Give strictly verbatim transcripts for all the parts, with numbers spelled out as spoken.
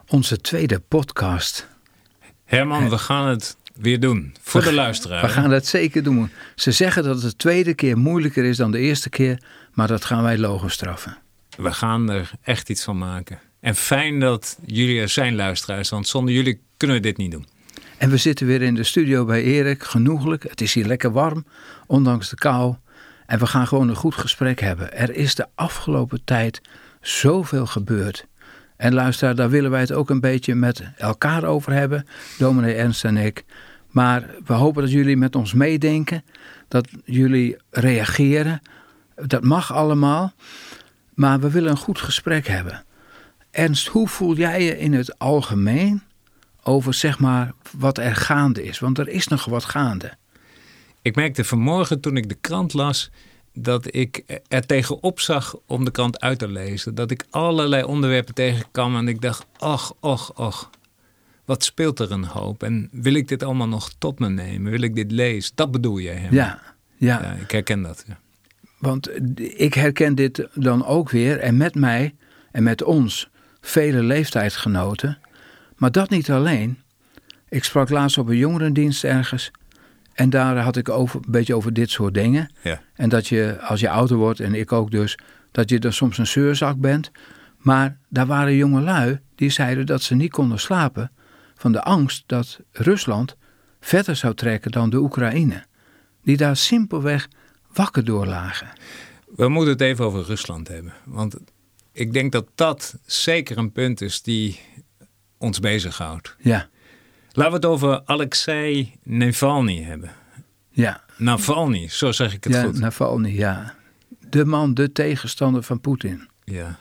onze tweede podcast. Herman, we gaan het weer doen. Voor we, de luisteraar. We gaan het zeker doen. Ze zeggen dat het de tweede keer moeilijker is dan de eerste keer. Maar dat gaan wij logenstraffen. We gaan er echt iets van maken. En fijn dat jullie er zijn, luisteraars. Want zonder jullie kunnen we dit niet doen. En we zitten weer in de studio bij Erik. Genoeglijk. Het is hier lekker warm. Ondanks de kou. En we gaan gewoon een goed gesprek hebben. Er is de afgelopen tijd zoveel gebeurd. En luisteraar, daar willen wij het ook een beetje met elkaar over hebben. Dominee Ernst en ik. Maar we hopen dat jullie met ons meedenken. Dat jullie reageren. Dat mag allemaal. Maar we willen een goed gesprek hebben. Ernst, hoe voel jij je in het algemeen over zeg maar wat er gaande is? Want er is nog wat gaande. Ik merkte vanmorgen toen ik de krant las dat ik er tegenop zag om de krant uit te lezen. Dat ik allerlei onderwerpen tegenkwam en ik dacht, och, och, och. Wat speelt er een hoop? En wil ik dit allemaal nog tot me nemen? Wil ik dit lezen? Dat bedoel jij, hè? Ja, ja. ja. Ik herken dat, ja. Want ik herken dit dan ook weer. En met mij en met ons vele leeftijdsgenoten. Maar dat niet alleen. Ik sprak laatst op een jongerendienst ergens. En daar had ik over, een beetje over dit soort dingen. Ja. En dat je, als je ouder wordt, en ik ook dus, dat je dan soms een zeurzak bent. Maar daar waren jongelui die zeiden dat ze niet konden slapen van de angst dat Rusland verder zou trekken dan de Oekraïne. Die daar simpelweg wakker door lagen. We moeten het even over Rusland hebben. Want ik denk dat dat zeker een punt is die ons bezighoudt. Ja. Laten we het over Alexei Navalny hebben. Ja. Navalny, zo zeg ik het ja, goed. Navalny, ja. De man, de tegenstander van Poetin. Ja.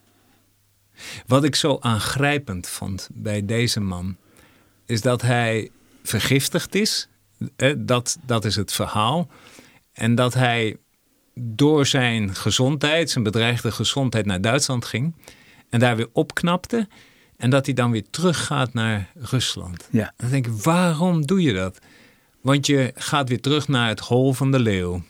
Wat ik zo aangrijpend vond bij deze man is dat hij vergiftigd is. Dat, dat is het verhaal. En dat hij door zijn gezondheid, zijn bedreigde gezondheid naar Duitsland ging. En daar weer opknapte. En dat hij dan weer teruggaat naar Rusland. Ja. Dan denk ik, waarom doe je dat? Want je gaat weer terug naar het hol van de leeuw.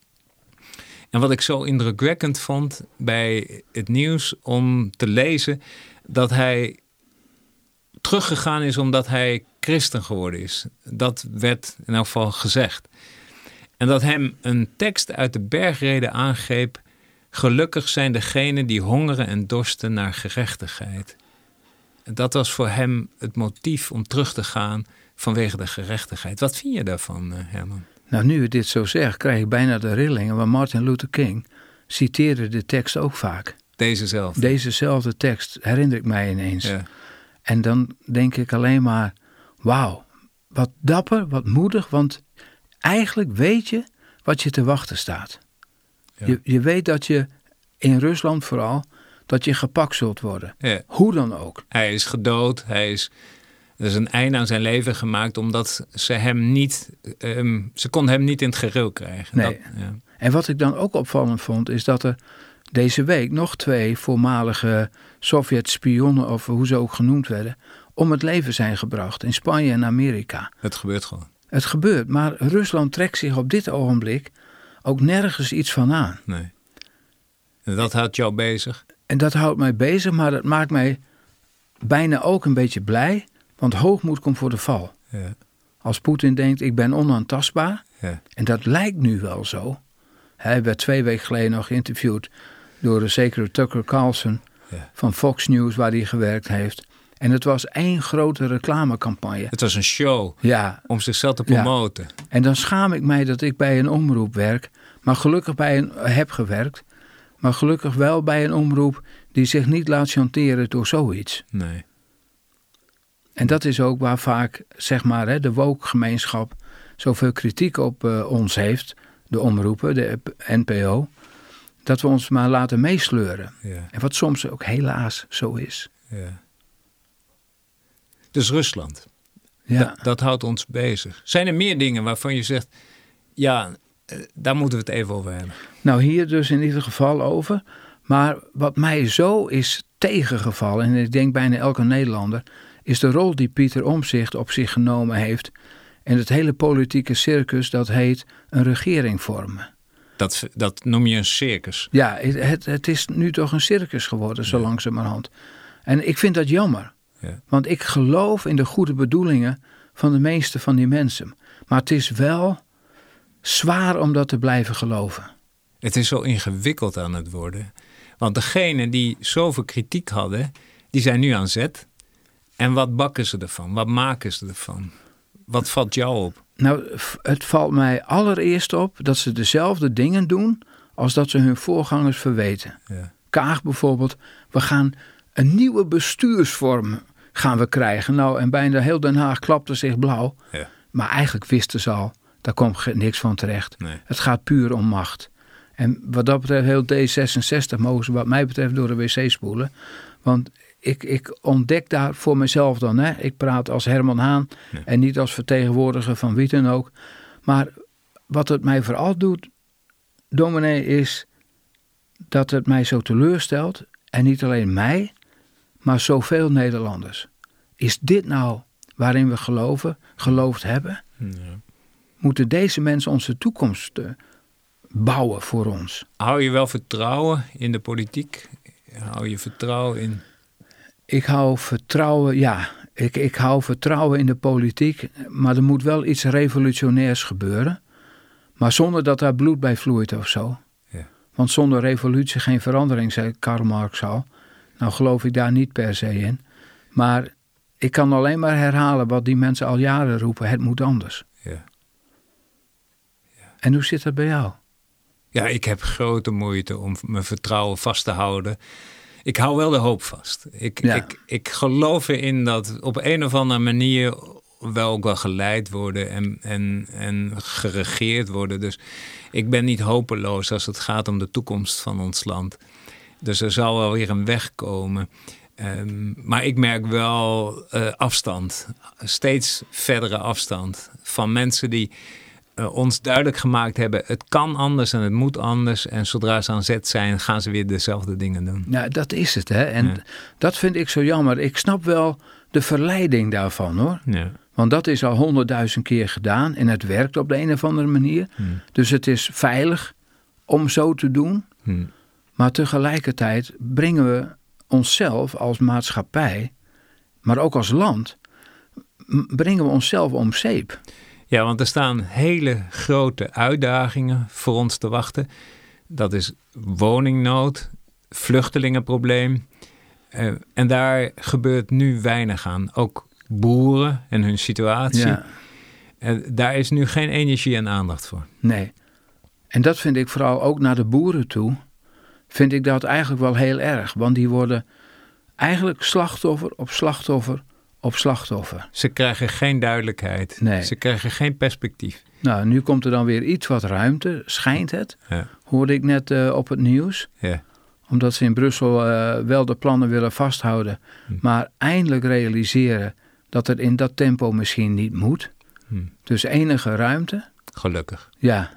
En wat ik zo indrukwekkend vond bij het nieuws om te lezen, dat hij teruggegaan is omdat hij christen geworden is. Dat werd in elk geval gezegd. En dat hem een tekst uit de Bergrede aangreep: gelukkig zijn degenen die hongeren en dorsten naar gerechtigheid. En dat was voor hem het motief om terug te gaan vanwege de gerechtigheid. Wat vind je daarvan, Herman? Nou, nu je dit zo zegt, krijg ik bijna de rillingen. Maar Martin Luther King citeerde de tekst ook vaak. Dezezelfde? Dezezelfde tekst herinner ik mij ineens. Ja. En dan denk ik alleen maar, wauw, wat dapper, wat moedig. Want eigenlijk weet je wat je te wachten staat. Ja. Je, je weet dat je in Rusland vooral, dat je gepakt zult worden. Ja. Hoe dan ook. Hij is gedood, hij is... Er is een einde aan zijn leven gemaakt omdat ze hem niet, um, ze kon hem niet in het gereel krijgen. Nee. Dat, ja. En wat ik dan ook opvallend vond, is dat er deze week nog twee voormalige Sovjet-spionnen, of hoe ze ook genoemd werden, om het leven zijn gebracht in Spanje en Amerika. Het gebeurt gewoon. Het gebeurt, maar Rusland trekt zich op dit ogenblik ook nergens iets van aan. Nee. En dat houdt jou bezig? En dat houdt mij bezig, maar dat maakt mij bijna ook een beetje blij. Want hoogmoed komt voor de val. Ja. Als Poetin denkt, ik ben onaantastbaar. Ja. En dat lijkt nu wel zo. Hij werd twee weken geleden nog geïnterviewd door de zekere Tucker Carlson Ja. van Fox News, waar hij gewerkt heeft. En het was één grote reclamecampagne. Het was een show Ja. om zichzelf te promoten. Ja. En dan schaam ik mij dat ik bij een omroep werk, maar gelukkig bij een, heb gewerkt. Maar gelukkig wel bij een omroep die zich niet laat chanteren door zoiets. Nee. En dat is ook waar vaak, zeg maar, de woke-gemeenschap zoveel kritiek op uh, ons heeft. De omroepen, de N P O. Dat we ons maar laten meesleuren. Ja. En wat soms ook helaas zo is. Ja. Dus Rusland. Ja. Dat, dat houdt ons bezig. Zijn er meer dingen waarvan je zegt, ja, daar moeten we het even over hebben? Nou, hier dus in ieder geval over. Maar wat mij zo is tegengevallen, en ik denk bijna elke Nederlander, is de rol die Pieter Omtzigt op zich genomen heeft in het hele politieke circus dat heet een regering vormen. Dat, dat noem je een circus. Ja, het, het is nu toch een circus geworden, zo ja. langzamerhand. En ik vind dat jammer. Ja. Want ik geloof in de goede bedoelingen van de meeste van die mensen. Maar het is wel zwaar om dat te blijven geloven. Het is zo ingewikkeld aan het worden. Want degenen die zoveel kritiek hadden, die zijn nu aan zet. En wat bakken ze ervan? Wat maken ze ervan? Wat valt jou op? Nou, het valt mij allereerst op dat ze dezelfde dingen doen als dat ze hun voorgangers verweten. Ja. Kaag bijvoorbeeld, we gaan een nieuwe bestuursvorm gaan we krijgen. Nou, en bijna heel Den Haag klapte zich blauw. Ja. Maar eigenlijk wisten ze al, daar komt niks van terecht. Nee. Het gaat puur om macht. En wat dat betreft, heel D zesenzestig mogen ze wat mij betreft door de wc spoelen. Want ik, ik ontdek daar voor mezelf dan. Hè. Ik praat als Herman Haan Ja. en niet als vertegenwoordiger van wie dan ook. Maar wat het mij vooral doet, dominee, is dat het mij zo teleurstelt. En niet alleen mij, maar zoveel Nederlanders. Is dit nou waarin we geloven, geloofd hebben? Ja. Moeten deze mensen onze toekomst uh, bouwen voor ons? Hou je wel vertrouwen in de politiek? Hou je vertrouwen in... Ik hou vertrouwen, ja, ik, ik hou vertrouwen in de politiek, maar er moet wel iets revolutionairs gebeuren. Maar zonder dat daar bloed bij vloeit of zo. Ja. Want zonder revolutie geen verandering, zei Karl Marx al. Nou geloof ik daar niet per se in. Maar ik kan alleen maar herhalen wat die mensen al jaren roepen. Het moet anders. Ja. En hoe zit dat bij jou? Ja, ik heb grote moeite om mijn vertrouwen vast te houden. Ik hou wel de hoop vast. Ik, Ja. ik, ik geloof erin dat op een of andere manier wel ook wel geleid worden en, en, en geregeerd worden. Dus ik ben niet hopeloos als het gaat om de toekomst van ons land. Dus er zal wel weer een weg komen. Um, maar ik merk wel uh, afstand. Steeds verdere afstand van mensen die uh, ons duidelijk gemaakt hebben. Het kan anders en het moet anders. En zodra ze aan zet zijn, gaan ze weer dezelfde dingen doen. Ja, dat is het, hè. En Ja. dat vind ik zo jammer. Ik snap wel de verleiding daarvan, hoor. Ja. Want dat is al honderdduizend keer gedaan. En het werkt op de een of andere manier. Hmm. Dus het is veilig om zo te doen. Hmm. Maar tegelijkertijd brengen we onszelf als maatschappij, maar ook als land, m- brengen we onszelf om zeep. Ja, want er staan hele grote uitdagingen voor ons te wachten. Dat is woningnood, vluchtelingenprobleem. Uh, en daar gebeurt nu weinig aan. Ook boeren en hun situatie. Ja. Uh, daar is nu geen energie en aandacht voor. Nee. En dat vind ik vooral ook naar de boeren toe, vind ik dat eigenlijk wel heel erg. Want die worden eigenlijk slachtoffer op slachtoffer op slachtoffer. Ze krijgen geen duidelijkheid. Nee. Ze krijgen geen perspectief. Nou, nu komt er dan weer iets wat ruimte, schijnt het. Ja. Hoorde ik net uh, op het nieuws. Ja. Omdat ze in Brussel uh, wel de plannen willen vasthouden. Hm. Maar eindelijk realiseren dat het in dat tempo misschien niet moet. Hm. Dus enige ruimte. Gelukkig. Ja.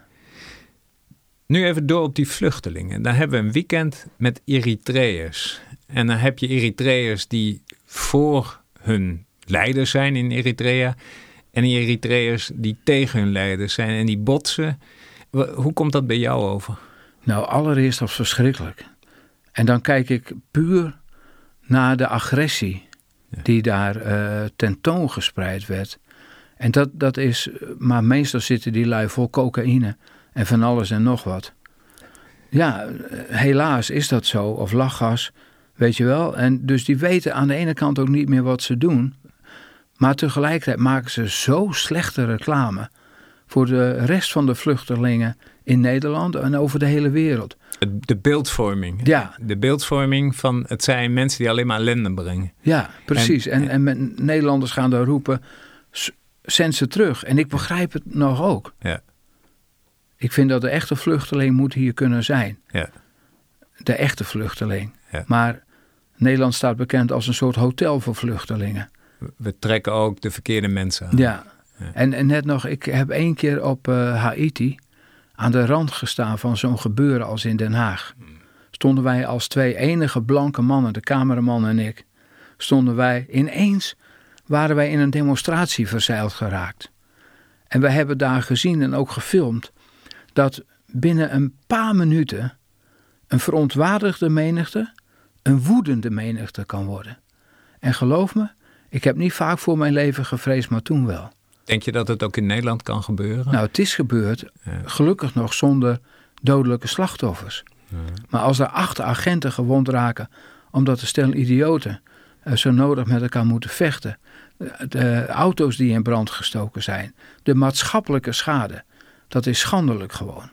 Nu even door op die vluchtelingen. Dan hebben we een weekend met Eritreërs. En dan heb je Eritreërs die voor hun leiders zijn in Eritrea. En Eritreërs die tegen hun leiders zijn en die botsen. Hoe komt dat bij jou over? Nou, allereerst als verschrikkelijk. En dan kijk ik puur naar de agressie Ja. die daar uh, tentoongespreid werd. En dat, dat is, maar meestal zitten die lui vol cocaïne en van alles en nog wat. Ja, helaas is dat zo, of lachgas, weet je wel. En dus die weten aan de ene kant ook niet meer wat ze doen. Maar tegelijkertijd maken ze zo slechte reclame voor de rest van de vluchtelingen in Nederland en over de hele wereld. De beeldvorming. Ja. De beeldvorming van het zijn mensen die alleen maar ellende brengen. Ja, precies. En, En- en, en Nederlanders gaan daar roepen, "S- zend ze terug." En ik begrijp het nog ook. Ja, Ik vind dat de echte vluchteling moet hier kunnen zijn. ja, De echte vluchteling. Ja. Maar Nederland staat bekend als een soort hotel voor vluchtelingen. we trekken ook de verkeerde mensen aan. Ja. Ja. En, en net nog, ik heb één keer op uh, Haiti aan de rand gestaan van zo'n gebeuren als in Den Haag. Stonden wij als twee enige blanke mannen, de cameraman en ik, stonden wij ineens, waren wij in een demonstratie verzeild geraakt. En wij hebben daar gezien en ook gefilmd dat binnen een paar minuten een verontwaardigde menigte een woedende menigte kan worden. En geloof me, ik heb niet vaak voor mijn leven gevreesd, maar toen wel. Denk je dat het ook in Nederland kan gebeuren? Nou, het is gebeurd, Ja. gelukkig nog zonder dodelijke slachtoffers. Ja. Maar als er acht agenten gewond raken, omdat een stel idioten uh, zo nodig met elkaar moeten vechten, de, de auto's die in brand gestoken zijn, de maatschappelijke schade, dat is schandelijk gewoon.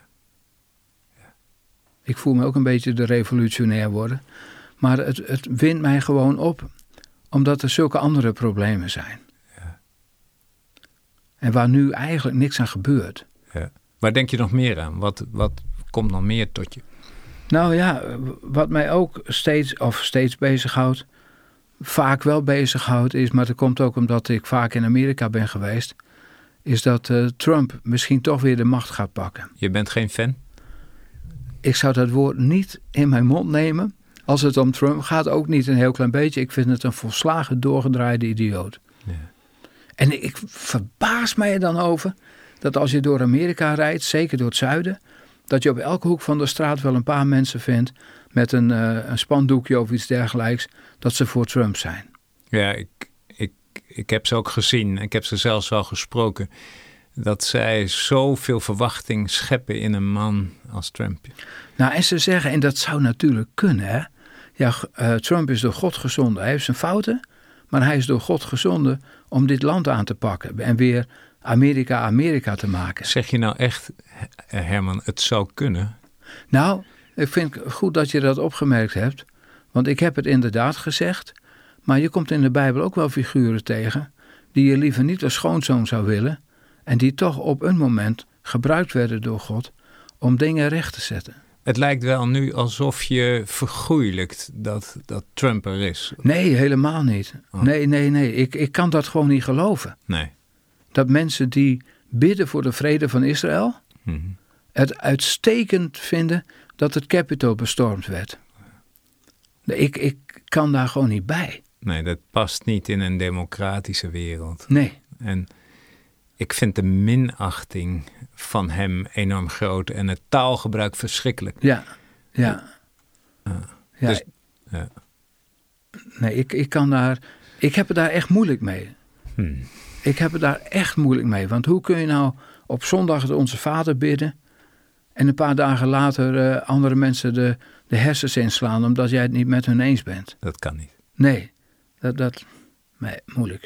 Ik voel me ook een beetje de revolutionair worden, maar het, het wint mij gewoon op, omdat er zulke andere problemen zijn. Ja. En waar nu eigenlijk niks aan gebeurt. Ja. Waar denk je nog meer aan? Wat, wat komt nog meer tot je? Nou ja, wat mij ook steeds, of steeds bezighoudt, vaak wel bezighoudt is, maar dat komt ook omdat ik vaak in Amerika ben geweest, is dat uh, Trump misschien toch weer de macht gaat pakken. Je bent geen fan? Ik zou dat woord niet in mijn mond nemen. Als het om Trump gaat, ook niet een heel klein beetje. Ik vind het een volslagen doorgedraaide idioot. Ja. En ik verbaas mij er dan over dat als je door Amerika rijdt, zeker door het zuiden, dat je op elke hoek van de straat wel een paar mensen vindt met een, uh, een spandoekje of iets dergelijks, dat ze voor Trump zijn. Ja, ik, ik, ik heb ze ook gezien. Ik heb ze zelfs wel gesproken. Dat zij zoveel verwachting scheppen in een man als Trump. Nou, en ze zeggen, en dat zou natuurlijk kunnen, hè. Ja, uh, Trump is door God gezonden. Hij heeft zijn fouten, maar hij is door God gezonden om dit land aan te pakken en weer Amerika Amerika te maken. Zeg je nou echt, Herman, het zou kunnen? Nou, ik vind het goed dat je dat opgemerkt hebt, want ik heb het inderdaad gezegd, maar je komt in de Bijbel ook wel figuren tegen die je liever niet als schoonzoon zou willen en die toch op een moment gebruikt werden door God om dingen recht te zetten. Het lijkt wel nu alsof je vergoeilijkt dat, dat Trump er is. Nee, helemaal niet. Oh. Nee, nee, nee. Ik, ik kan dat gewoon niet geloven. Nee. Dat mensen die bidden voor de vrede van Israël Mm-hmm. het uitstekend vinden dat het Capitol bestormd werd. Ik, ik kan daar gewoon niet bij. Nee, dat past niet in een democratische wereld. Nee. En ik vind de minachting van hem enorm groot en het taalgebruik verschrikkelijk. Ja, ja. Uh, ja. Dus, ja. Nee, ik, ik kan daar... Ik heb het daar echt moeilijk mee. Hmm. Ik heb het daar echt moeilijk mee. Want hoe kun je nou op zondag de Onze Vader bidden en een paar dagen later uh, andere mensen de, de hersens inslaan omdat jij het niet met hun eens bent? Dat kan niet. Nee, dat, dat nee, moeilijk.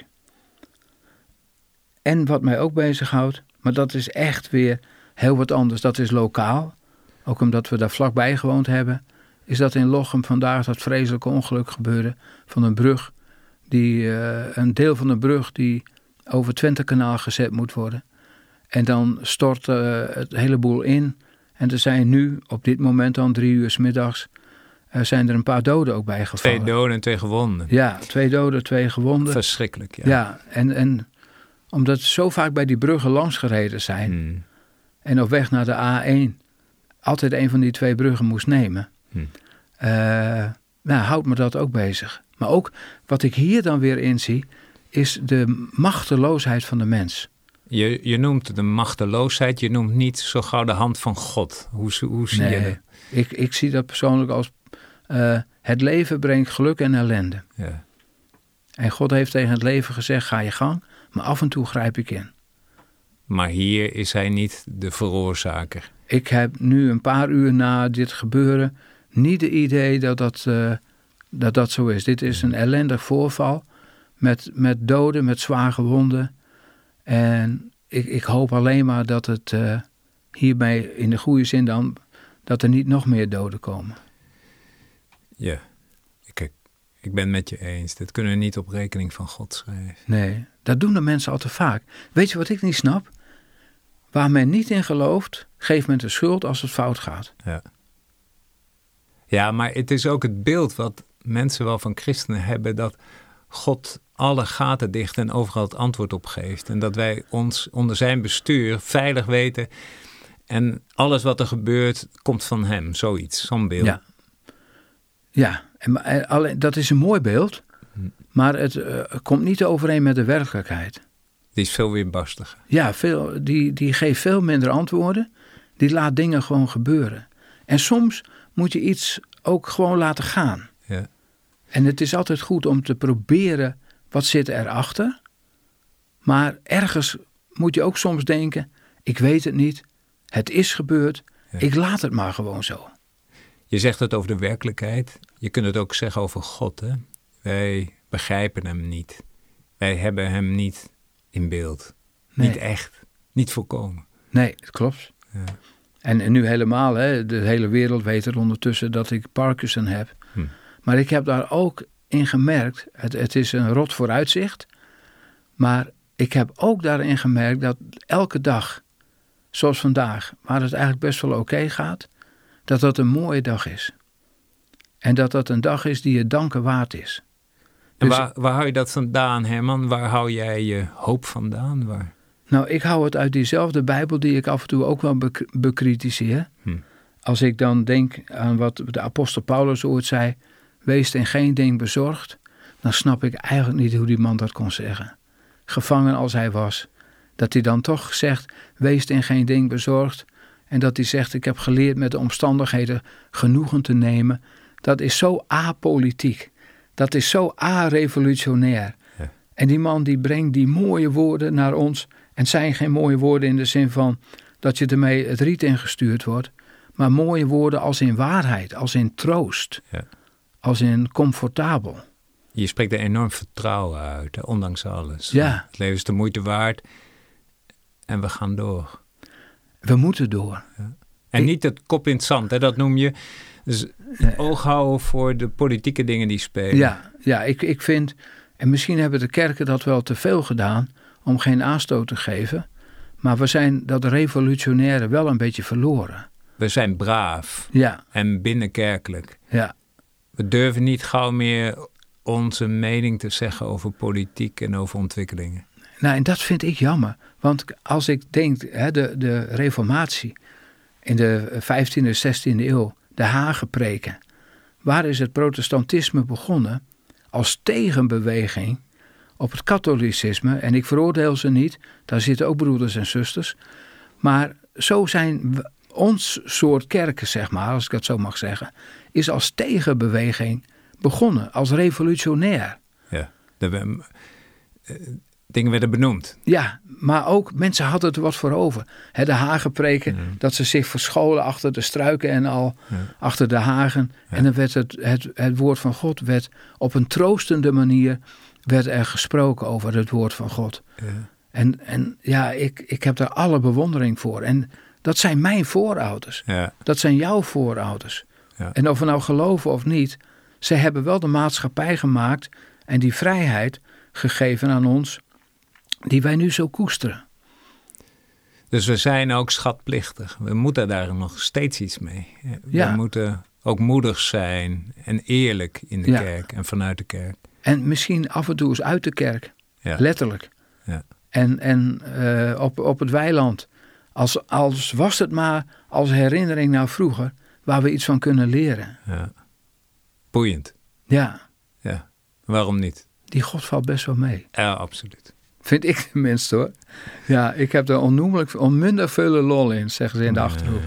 En wat mij ook bezighoudt, maar dat is echt weer heel wat anders, dat is lokaal. Ook omdat we daar vlakbij gewoond hebben, is dat in Lochem vandaag dat vreselijke ongeluk gebeurde van een brug, die, uh, een deel van een brug die over het Twentekanaal gezet moet worden. En dan stort uh, het hele boel in. En er zijn nu, op dit moment dan drie uur 's middags, uh, zijn er een paar doden ook bijgevallen. Twee doden en twee gewonden. Ja, twee doden, twee gewonden. Verschrikkelijk, ja. Ja, en, en omdat ze zo vaak bij die bruggen langs gereden zijn Hmm. en op weg naar de A één altijd een van die twee bruggen moest nemen. Hmm. Uh, nou, houdt me dat ook bezig. Maar ook wat ik hier dan weer in zie, is de machteloosheid van de mens. Je, je noemt de machteloosheid, je noemt niet zo gauw de hand van God. Hoe, hoe zie nee, je dat? Ik, ik zie dat persoonlijk als uh, het leven brengt geluk en ellende. Ja. En God heeft tegen het leven gezegd, ga je gang, maar af en toe grijp ik in. Maar hier is hij niet de veroorzaker. Ik heb nu een paar uur na dit gebeuren niet het idee dat dat, uh, dat, dat zo is. Dit is een ellendig voorval met, met doden, met zwaar gewonden. En ik, ik hoop alleen maar dat het uh, hierbij in de goede zin dan, dat er niet nog meer doden komen. Ja, ik, ik ben met je eens. Dit kunnen we niet op rekening van God schrijven. Nee, dat doen de mensen al te vaak. Weet je wat ik niet snap? Waar men niet in gelooft, geeft men de schuld als het fout gaat. Ja. Ja, maar het is ook het beeld wat mensen wel van christenen hebben, dat God alle gaten dicht en overal het antwoord op geeft. En dat wij ons onder zijn bestuur veilig weten en alles wat er gebeurt komt van hem. Zoiets, zo'n beeld. Ja, ja. En, en, alleen, dat is een mooi beeld, maar het uh, komt niet overeen met de werkelijkheid. Die is veel weerbarstiger. Ja, veel, die, die geeft veel minder antwoorden. Die laat dingen gewoon gebeuren. En soms moet je iets ook gewoon laten gaan. Ja. En het is altijd goed om te proberen, wat zit erachter? Maar ergens moet je ook soms denken, ik weet het niet, het is gebeurd, ja. ik laat het maar gewoon zo. Je zegt het over de werkelijkheid, je kunt het ook zeggen over God. Hè? Wij begrijpen hem niet, wij hebben hem niet in beeld, nee. niet echt, niet volkomen. Nee, het klopt. Ja. En, en nu helemaal, hè, de hele wereld weet er ondertussen dat ik Parkinson heb. Hm. Maar ik heb daar ook in gemerkt, het, het is een rot vooruitzicht, maar ik heb ook daarin gemerkt dat elke dag, zoals vandaag, waar het eigenlijk best wel oké gaat, dat dat een mooie dag is. En dat dat een dag is die je danken waard is. En Dus, waar, waar hou je dat vandaan, Herman? Waar hou jij je hoop vandaan? Waar? Nou, ik hou het uit diezelfde Bijbel die ik af en toe ook wel be- bekritiseer. Hm. Als ik dan denk aan wat de apostel Paulus ooit zei, wees in geen ding bezorgd, dan snap ik eigenlijk niet hoe die man dat kon zeggen. Gevangen als hij was, dat hij dan toch zegt, wees in geen ding bezorgd. En dat hij zegt, ik heb geleerd met de omstandigheden genoegen te nemen. Dat is zo apolitiek. Dat is zo a-revolutionair. Ja. En die man die brengt die mooie woorden naar ons. En het zijn geen mooie woorden in de zin van dat je ermee het riet ingestuurd wordt. Maar mooie woorden als in waarheid, als in troost. Ja. Als in comfortabel. Je spreekt er enorm vertrouwen uit, hè, ondanks alles. Ja. Het leven is de moeite waard en we gaan door. We moeten door. Ja. En ik, niet het kop in het zand, hè, dat noem je. Dus nee. Oog houden voor de politieke dingen die spelen. Ja, ja ik, ik vind, en misschien hebben de kerken dat wel te veel gedaan om geen aanstoot te geven. Maar we zijn dat revolutionaire wel een beetje verloren. We zijn braaf ja. en binnenkerkelijk. Ja. We durven niet gauw meer onze mening te zeggen over politiek en over ontwikkelingen. Nou, en dat vind ik jammer. Want als ik denk, hè, de, de reformatie in de vijftiende, zestiende eeuw, de Hagepreken. Waar is het protestantisme begonnen? Als tegenbeweging op het katholicisme. En ik veroordeel ze niet, daar zitten ook broeders en zusters. Maar zo zijn we, ons soort kerken, zeg maar, als ik dat zo mag zeggen, is als tegenbeweging begonnen, als revolutionair. Ja, de, uh, dingen werden benoemd. Ja, maar ook mensen hadden er wat voor over. He, de Hagepreken, ja. dat ze zich verscholen achter de struiken en al, ja. achter de hagen. Ja. En dan werd het, het, het woord van God werd op een troostende manier werd er gesproken over het woord van God. Ja. En, en ja, ik, ik heb daar alle bewondering voor. En dat zijn mijn voorouders. Ja. Dat zijn jouw voorouders. Ja. En of we nou geloven of niet, ze hebben wel de maatschappij gemaakt en die vrijheid gegeven aan ons, die wij nu zo koesteren. Dus we zijn ook schatplichtig. We moeten daar nog steeds iets mee. We ja. moeten ook moedig zijn en eerlijk in de ja. kerk en vanuit de kerk. En misschien af en toe eens uit de kerk. Ja. Letterlijk. Ja. En, en uh, op, op het weiland. Als, als was het maar als herinnering naar vroeger, waar we iets van kunnen leren. Ja. Boeiend. Ja. Ja. Waarom niet? Die God valt best wel mee. Ja, absoluut. Vind ik tenminste hoor. Ja, ik heb er onnoemelijk, onmundig veel lol in, zeggen ze in de nee. Achterhoek.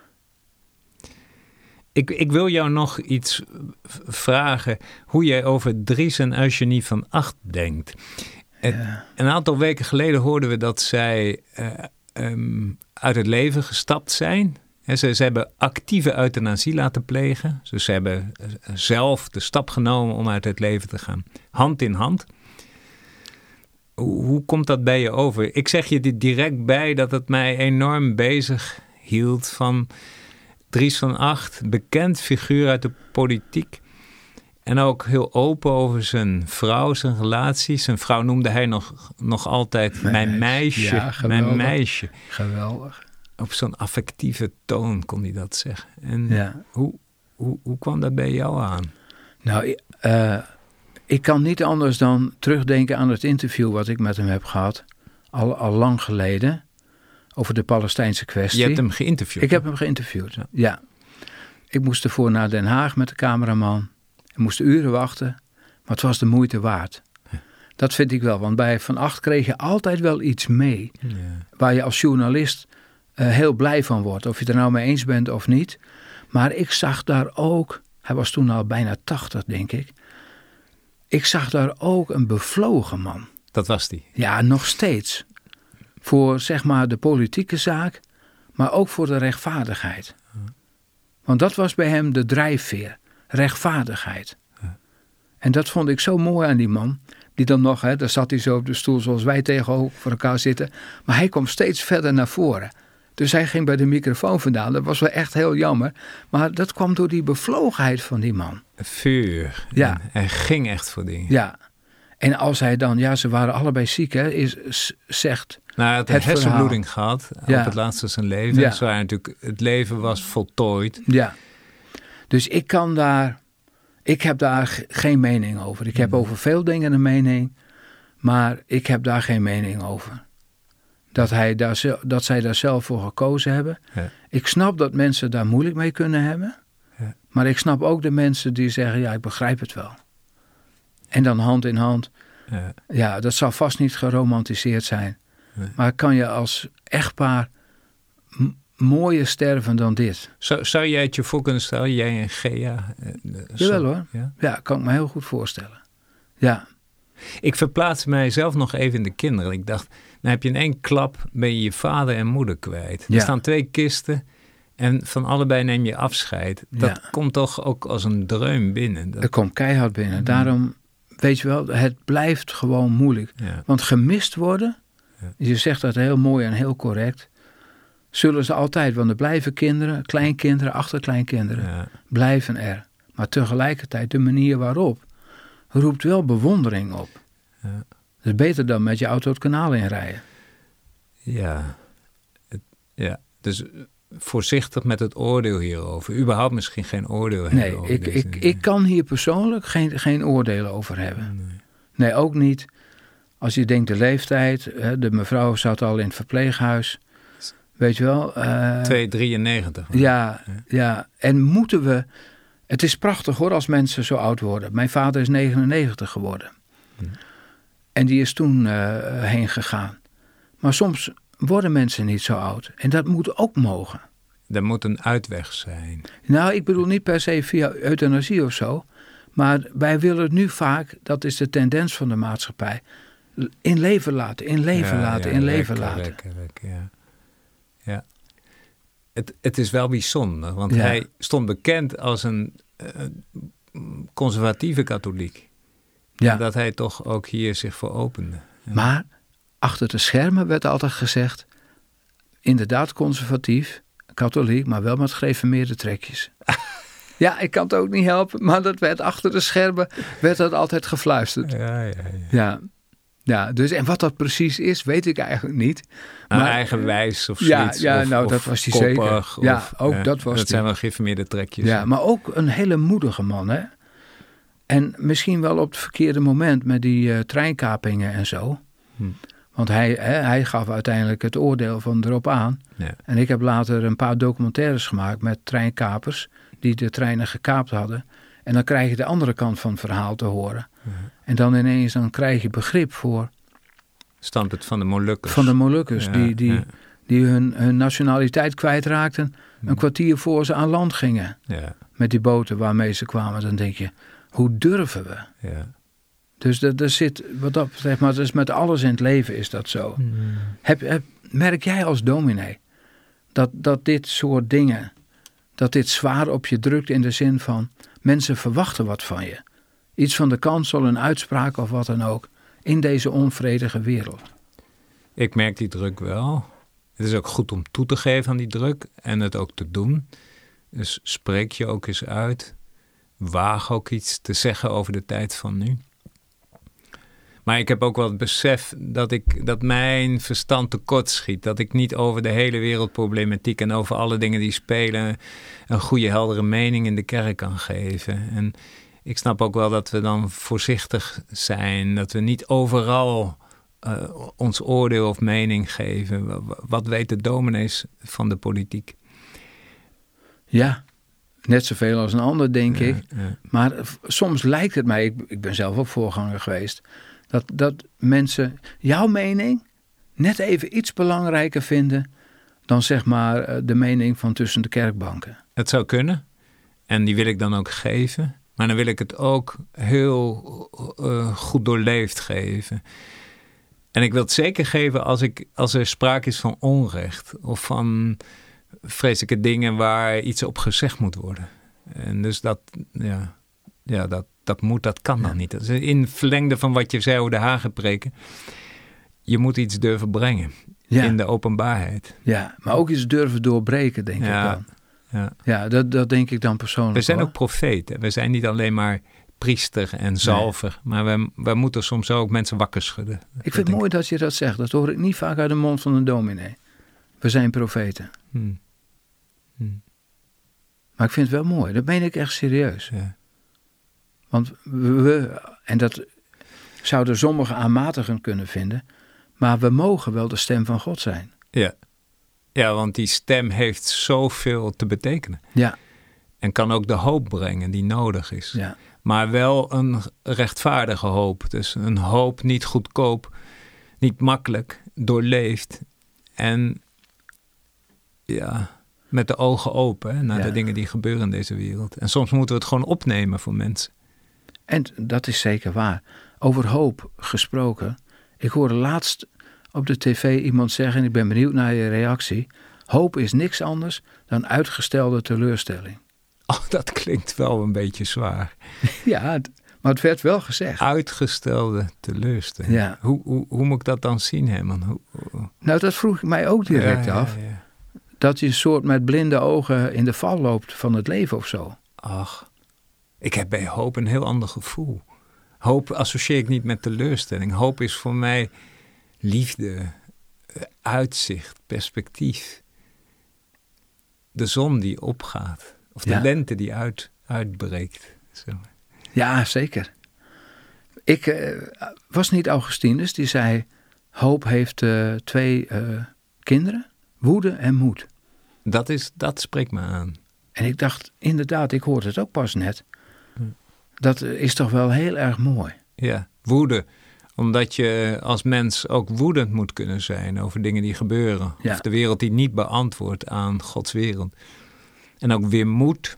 Ik, ik wil jou nog iets vragen, hoe jij over Dries en Eugenie van Acht denkt. Het, ja. Een aantal weken geleden hoorden we dat zij uh, um, uit het leven gestapt zijn. He, ze, ze hebben actieve euthanasie laten plegen. Dus ze hebben zelf de stap genomen om uit het leven te gaan. Hand in hand. Hoe, hoe komt dat bij je over? Ik zeg je dit direct bij dat het mij enorm bezig hield van Dries van Acht, bekend figuur uit de politiek. En ook heel open over zijn vrouw, zijn relatie. Zijn vrouw noemde hij nog, nog altijd mijn, mijn meisje. Ja, mijn meisje. Geweldig. Op zo'n affectieve toon kon hij dat zeggen. En ja. hoe, hoe, hoe kwam dat bij jou aan? Nou, uh, ik kan niet anders dan terugdenken aan het interview wat ik met hem heb gehad. Al, al lang geleden. Over de Palestijnse kwestie. Je hebt hem geïnterviewd? Ik heb hem geïnterviewd, ja. ja. Ik moest ervoor naar Den Haag met de cameraman. Ik moest uren wachten. Maar het was de moeite waard. Ja. Dat vind ik wel. Want bij Van Acht kreeg je altijd wel iets mee. Ja. Waar je als journalist uh, heel blij van wordt. Of je het er nou mee eens bent of niet. Maar ik zag daar ook. Hij was toen al bijna tachtig, denk ik. ik zag daar ook een bevlogen man. Dat was die? Ja, nog steeds. Voor zeg maar de politieke zaak, maar ook voor de rechtvaardigheid. Want dat was bij hem de drijfveer. Rechtvaardigheid. En dat vond ik zo mooi aan die man. Die dan nog, hè, daar zat hij zo op de stoel zoals wij tegenover elkaar zitten. Maar hij kwam steeds verder naar voren. Dus hij ging bij de microfoon vandaan. Dat was wel echt heel jammer. Maar dat kwam door die bevlogenheid van die man. Vuur. Ja. Hij ging echt voor dingen. Ja. En als hij dan, ja, ze waren allebei ziek, hè, is, zegt... Nou, hij had een het hersenbloeding gehad Ja. op het laatste van zijn leven. Ja. Zo hij natuurlijk, het leven was voltooid. Ja. Dus ik kan daar... Ik heb daar g- geen mening over. Ik heb over veel dingen een mening. Maar ik heb daar geen mening over. Dat, hij daar, zel- dat zij daar zelf voor gekozen hebben. Ja. Ik snap dat mensen daar moeilijk mee kunnen hebben. Ja. Maar ik snap ook de mensen die zeggen, ja, ik begrijp het wel. En dan hand in hand. Ja. Ja, dat zal vast niet geromantiseerd zijn. Nee. Maar kan je als echtpaar m- mooier sterven dan dit? Zou, zou jij het je voor kunnen stellen, jij en Gea? eh, eh, Jawel zo- hoor. Ja? Ja, kan ik me heel goed voorstellen. Ja, Ik verplaats mijzelf nog even in de kinderen. Ik dacht, nou heb je in één klap, ben je je vader en moeder kwijt. Ja. Er staan twee kisten en van allebei neem je afscheid. Dat Ja. komt toch ook als een dreun binnen. Dat, er komt keihard binnen. Daarom, weet je wel, het blijft gewoon moeilijk. ja. Want gemist worden, Ja. je zegt dat heel mooi en heel correct, zullen ze altijd, want er blijven kinderen, kleinkinderen, achterkleinkinderen, Ja. blijven er. Maar tegelijkertijd, de manier waarop, roept wel bewondering op. Ja. Dat is beter dan met je auto het kanaal inrijden. Ja. Het, ja. Dus eh, voorzichtig met het oordeel hierover. Überhaupt misschien geen oordeel hebben. Nee, over ik, deze ik, dingen. ik kan hier persoonlijk geen, geen oordelen over hebben. Nee. Nee, ook niet. Als je denkt de leeftijd, hè, de mevrouw zat al in het verpleeghuis. Weet je wel? eh, twee drieënnegentig. Ja, ja, en moeten we... Het is prachtig hoor als mensen zo oud worden. Mijn vader is negenennegentig geworden. Hm. En die is toen uh, heen gegaan. Maar soms worden mensen niet zo oud. En dat moet ook mogen. Er moet een uitweg zijn. Nou, ik bedoel niet per se via euthanasie of zo. Maar wij willen het nu vaak, dat is de tendens van de maatschappij... in leven laten, in leven Ja, laten, ja, in leven lekker, laten. lekker, lekker, ja. Ja. Het, het is wel bijzonder, want Ja. hij stond bekend als een uh, conservatieve katholiek. Ja. En dat hij toch ook hier zich voor opende. Ja. Maar achter de schermen werd altijd gezegd... inderdaad conservatief, katholiek, maar wel met gereformeerde trekjes. Ja, ik kan het ook niet helpen, maar dat werd achter de schermen werd dat altijd gefluisterd. Ja, ja, ja. Ja, ja, dus en wat dat precies is, weet ik eigenlijk niet. Maar, Maar- eigenwijs of Ja, zoiets. ja, of, nou, of dat was hij koppig, zeker. Ja, of, ook eh, dat was Dat die. zijn wel geïnformeerde trekjes. Ja, maar ook een hele moedige man, hè. En misschien wel op het verkeerde moment met die uh, treinkapingen en zo. Hm. Want hij, hè, hij gaf uiteindelijk het oordeel van erop aan. Ja. En ik heb later een paar documentaires gemaakt met treinkapers die de treinen gekaapt hadden. En dan krijg je de andere kant van het verhaal te horen. Ja. En dan ineens dan krijg je begrip voor Standpunt van de Molukkers. van de Molukkers Ja, die, die, ja. die hun, hun nationaliteit kwijtraakten. Een kwartier voor ze aan land gingen Ja, met die boten waarmee ze kwamen. Dan denk je, hoe durven we? ja. Dus er, er zit, wat dat betreft, maar het is met alles in het leven is dat zo. Heb, heb, merk jij als dominee dat, dat dit soort dingen, dat dit zwaar op je drukt in de zin van mensen verwachten wat van je? Iets van de kansel, een uitspraak of wat dan ook in deze onvredige wereld. Ik merk die druk wel. Het is ook goed om toe te geven aan die druk en het ook te doen. Dus spreek je ook eens uit. Waag ook iets te zeggen over de tijd van nu. Maar ik heb ook wel het besef dat, ik, dat mijn verstand tekort schiet. Dat ik niet over de hele wereldproblematiek en over alle dingen die spelen een goede, heldere mening in de kerk kan geven. En ik snap ook wel dat we dan voorzichtig zijn. Dat we niet overal uh, ons oordeel of mening geven. Wat weten de dominees van de politiek? Ja, net zoveel als een ander, denk Ja, ik. ja. Maar v- soms lijkt het mij, ik, ik ben zelf ook voorganger geweest, dat, dat mensen jouw mening net even iets belangrijker vinden dan zeg maar eh, de mening van tussen de kerkbanken. Het zou kunnen. En die wil ik dan ook geven. Maar dan wil ik het ook heel uh, goed doorleefd geven. En ik wil het zeker geven als, ik, als er sprake is van onrecht. Of van vreselijke dingen waar iets op gezegd moet worden. En dus dat, ja, ja, dat, dat moet, dat kan dan niet. Dat is in verlengde van wat je zei over de Hagepreken. Je moet iets durven brengen. Ja. In de openbaarheid. Ja, maar ook iets durven doorbreken, denk ja. ik dan. Ja, ja dat, dat denk ik dan persoonlijk. We zijn hoor. ook profeten. We zijn niet alleen maar priester en zalver. Nee. Maar we, we moeten soms ook mensen wakker schudden. Ik vind het denk... mooi dat je dat zegt. Dat hoor ik niet vaak uit de mond van een dominee. We zijn profeten. Hmm. Hmm. Maar ik vind het wel mooi. Dat meen ik echt serieus. Ja. Want we, en dat zouden sommigen aanmatigend kunnen vinden, maar we mogen wel de stem van God zijn. Ja, ja, want die stem heeft zoveel te betekenen. Ja. En kan ook de hoop brengen die nodig is. Ja. Maar wel een rechtvaardige hoop. Dus een hoop niet goedkoop, niet makkelijk, doorleefd. En ja, met de ogen open hè, naar ja. de dingen die gebeuren in deze wereld. En soms moeten we het gewoon opnemen voor mensen. En dat is zeker waar. Over hoop gesproken. Ik hoorde laatst op de tv iemand zeggen, en ik ben benieuwd naar je reactie. Hoop is niks anders dan uitgestelde teleurstelling. Oh, dat klinkt wel een beetje zwaar. Ja, maar het werd wel gezegd. Uitgestelde teleurstelling. Ja. Hoe, hoe, hoe moet ik dat dan zien, Herman? Hoe, hoe... Nou, dat vroeg ik mij ook direct ja, af. Ja, ja. Dat je een soort met blinde ogen in de val loopt van het leven of zo. Ach, ik heb bij hoop een heel ander gevoel. Hoop associeer ik niet met teleurstelling. Hoop is voor mij liefde, uitzicht, perspectief. De zon die opgaat. Of de ja. lente die uit, uitbreekt. Zo. Ja, zeker. Ik uh, was niet Augustinus die zei, hoop heeft uh, twee uh, kinderen, woede en moed. Dat, is, dat spreekt me aan. En ik dacht, inderdaad, ik hoorde het ook pas net. Dat is toch wel heel erg mooi. Ja, woede. Omdat je als mens ook woedend moet kunnen zijn over dingen die gebeuren. Ja. Of de wereld die niet beantwoordt aan Gods wereld. En ook weer moed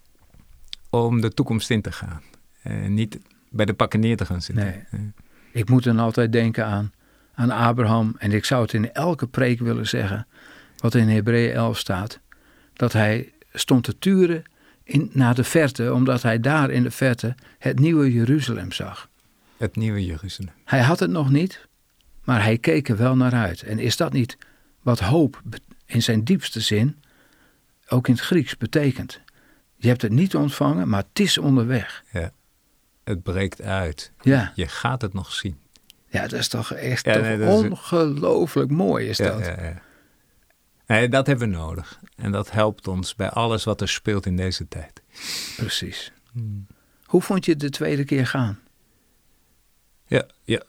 om de toekomst in te gaan. En niet bij de pakken neer te gaan zitten. Nee. Ja. Ik moet dan altijd denken aan, aan Abraham. En ik zou het in elke preek willen zeggen. Wat in Hebreeën elf staat. Dat hij stond te turen in, naar de verte. Omdat hij daar in de verte het nieuwe Jeruzalem zag. Het nieuwe Jeruzalem. Hij had het nog niet. Maar hij keek er wel naar uit. En is dat niet wat hoop in zijn diepste zin ook in het Grieks betekent? Je hebt het niet ontvangen, maar het is onderweg. Ja, het breekt uit. Ja. Je gaat het nog zien. Ja, dat is toch echt ja, toch nee, dat ongelooflijk is... mooi is dat. Ja, ja, ja. Nee, dat hebben we nodig. En dat helpt ons bij alles wat er speelt in deze tijd. Precies. Hmm. Hoe vond je het de tweede keer gaan? Ja, ja.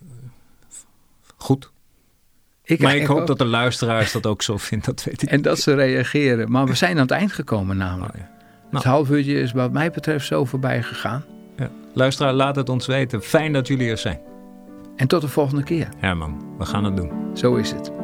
Goed. Ik maar ik hoop ook. dat de luisteraars dat ook zo vinden, dat weet ik. En dat ze reageren. Maar we zijn aan het eind gekomen namelijk. Oh, ja. Nou. Het half uurtje is wat mij betreft zo voorbij gegaan. Ja. Luisteraar, laat het ons weten. Fijn dat jullie er zijn. En tot de volgende keer. Herman, we gaan het doen. Zo is het.